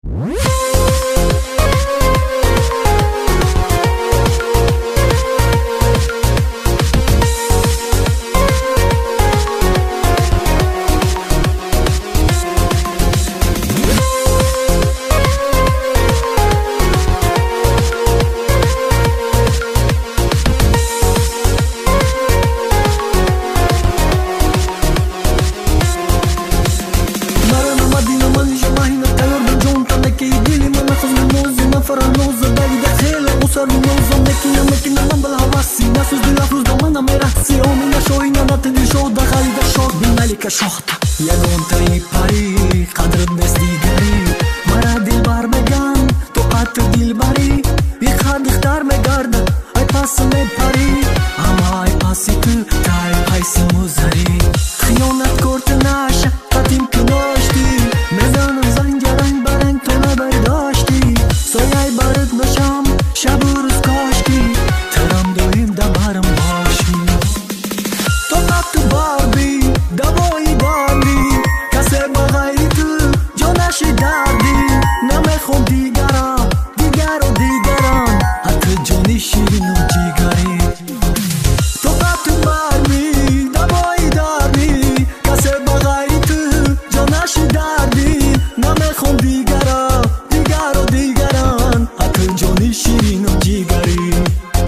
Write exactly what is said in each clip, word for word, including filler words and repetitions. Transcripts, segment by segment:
شاخت یگان تایی پری قدرت نیست دیگری مرا دل بر بگم تو قطع دل بری بی خود اختر میگردم ای پس میپری اما ای پسی تو تای پیسی موزری خیانت کرد نشه قدیم که داشتی میزنم زنگ رنگ برنگ تو نبرداشتی سایه برد نشم شب و روز کاشتی ترم دویم دبرم باشی تو قطع بار بی دوایی داری کسی بغیری تو جانشی دردی نمیخوام دیگران دیگر و دیگران حتی جانی شیرین و جیگری تو قطع باری دوایی داری کسی بغیری تو جانشی دردی نمیخوام دیگران دیگر و دیگران حتی جانی شیرین و جیگری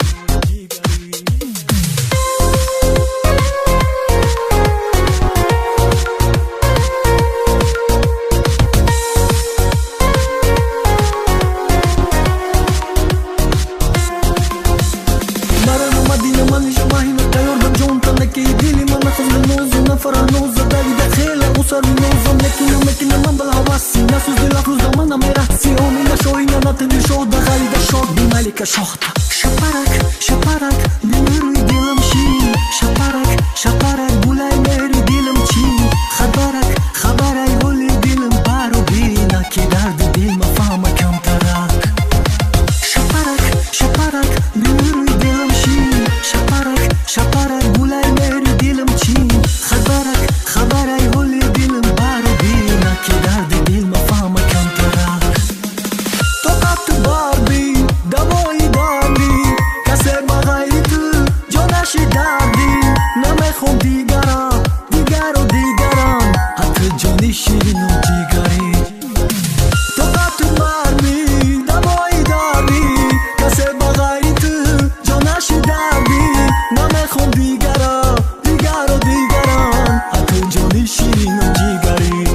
فرانوزه دویده خیلی اوسر نوزم نکنم مکنم من بالحواسی نسوز دل افروز دامنم میرخسی آمی نشوی ننت دل شد بغلیده شد بی ملکه شاخته شپرک شپرک بیمی روی دلم شی شپرک شپرک بولای میری دلم چی خبرک خبرای ولی دلم بارو بینا که درد دل مفهمه کم ترک شپرک شپرک بیمی روی دلم شی شپرک شپرک بولای میری دلم چی خبرک خبرای ولی دلم بارو بینا که درد دل مفهمه کم ترک تو قطع بار بی دوایی داری کسی بغیری تو جانشی دردی نمیخوام دیگران دیگر و دیگران حتی جانی شیرین و جیگری تو قطع بار بی دوایی داری کسی بغیری تو جانشی دردی نمیخوام دیگران دیگر و دیگران حتی جانی شیرین و جیگری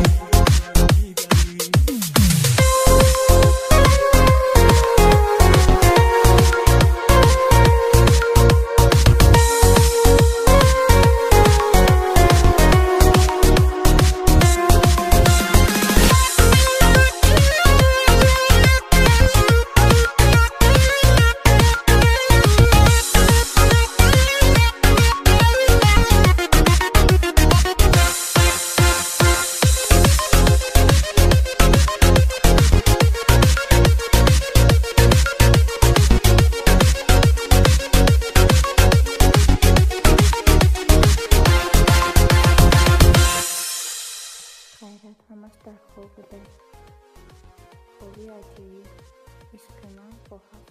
خیرت همش در خواب بوده خوبی عجیبی عشق من با هم